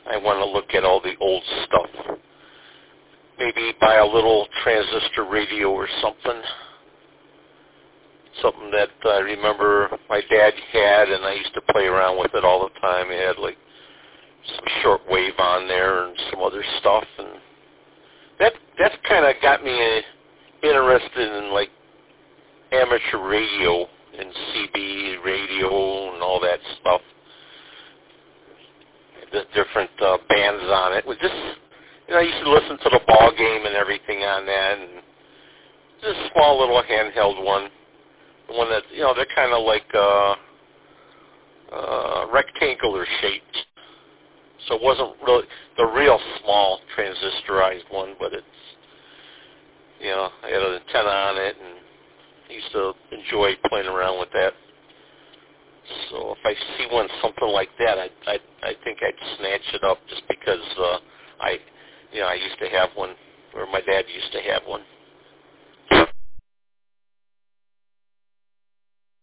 I want to look at all the old stuff. Maybe buy a little transistor radio or something. Something that I remember my dad had, and I used to play around with it all the time. He had like some shortwave on there and some other stuff, and that's kind of got me interested in like amateur radio and CB radio and all that stuff. The different bands on it. We just, I used to listen to the ball game and everything on that, and just a small little handheld one. The one that, they're kind of like rectangular shaped. So it wasn't really the real small transistorized one, but it's, I had an antenna on it, and I used to enjoy playing around with that. So if I see something like that, I think I'd snatch it up just because I used to have one, or my dad used to have one.